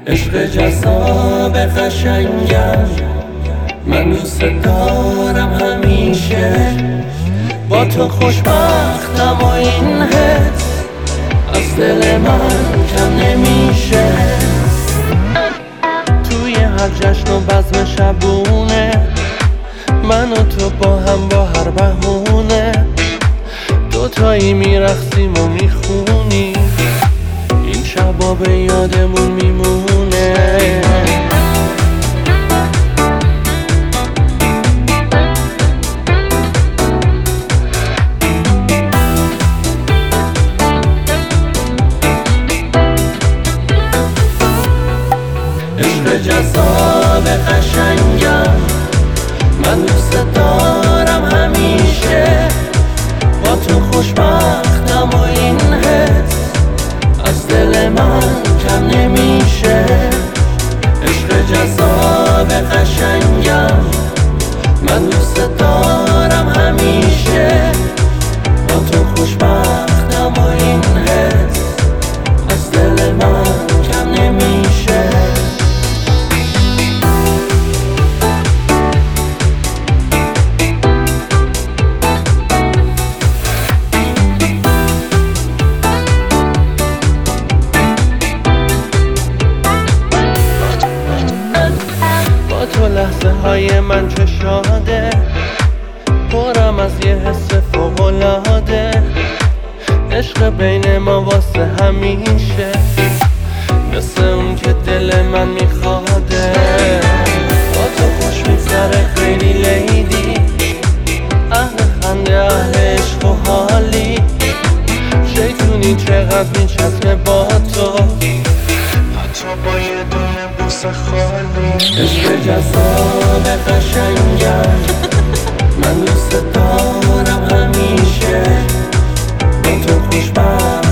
عشق جذاب قشنگم، من دوست دارم همیشه. با تو خوشبختم و این حس از دل من کم نمیشه. توی هر جشن و بزم شبونه، من و تو با هم با هر بهونه دوتایی میرقصیم و میخونیم، این شبا به یادمون میمونه. عشق جذاب قشنگم، من دوست دارم همیشه. با تو خوشبختم و این حس از دل من کم نمیشه. عشق جذاب قشنگم، من دوست دارم همیشه. با تو خوشبختم و این حس از دل من کم نمیشه. تو لحظه های من چه شاده، پرم از یه حس فوق‌العاده. عشق بین ما واسه همیشه، مثل اون که دل من میخواده. با تو خوش میگذره خیلی لیدی، اهل خنده اهل عشق و حالی. شیطونی چقدر میچسبه با تو، حتی با یه دونه بوسه خالی. عشق جذاب قشنگم، من دوست دارم همیشه. با تو خوشبختم